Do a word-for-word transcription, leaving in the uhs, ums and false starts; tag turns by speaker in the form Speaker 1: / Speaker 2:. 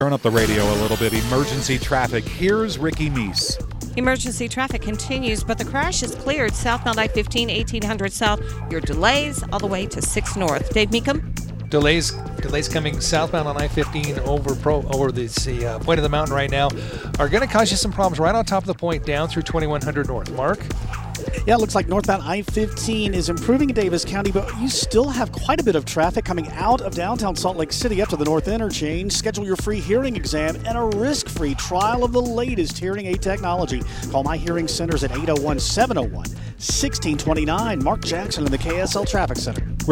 Speaker 1: Turn up the radio a little bit. Emergency traffic. Here's Ricky Meese.
Speaker 2: Emergency traffic continues, but the crash is cleared southbound I fifteen, eighteen hundred south. Your delays all the way to six north. Dave Meekum.
Speaker 3: Delays delays coming southbound on I fifteen over pro over the, the uh, point of the mountain right now are going to cause you some problems right on top of the point down through twenty-one hundred north. Mark?
Speaker 4: Yeah, it looks like northbound I fifteen is improving in Davis County, but you still have quite a bit of traffic coming out of downtown Salt Lake City up to the north interchange. Schedule your free hearing exam and a risk-free trial of the latest hearing aid technology. Call My Hearing Centers at eight oh one, seven oh one, one six two nine. Mark Jackson in the K S L Traffic Center.